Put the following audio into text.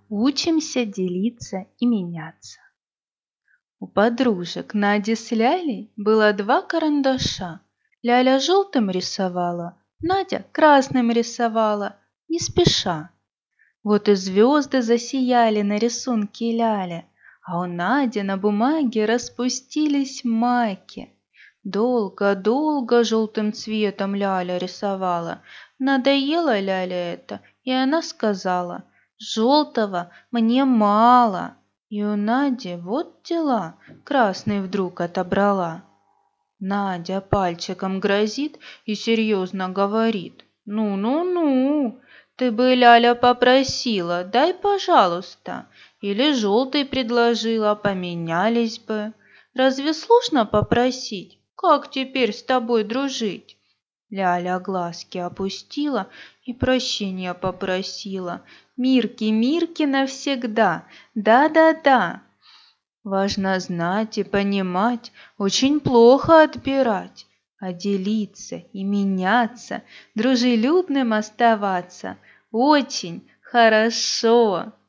Учимся делиться и меняться. У подружек Нади с Лялей было 2 карандаша. Ляля желтым рисовала, Надя красным рисовала, не спеша. Вот и звезды засияли на рисунке Ляли, а у Нади на бумаге распустились маки. Долго-долго желтым цветом Ляля рисовала. Надоело Ляле это, и она сказала: «Желтого мне мало». И у Нади вот дела, красный вдруг отобрала. Надя пальчиком грозит и серьезно говорит: «Ну-ну-ну, ты бы, Ляля, попросила, дай, пожалуйста, или желтый предложила, поменялись бы. Разве сложно попросить? Как теперь с тобой дружить?» Ляля глазки опустила и прощения попросила. «Мирки, Мирки навсегда, да-да-да». Важно знать и понимать, очень плохо отбирать, а делиться и меняться, дружелюбным оставаться очень хорошо.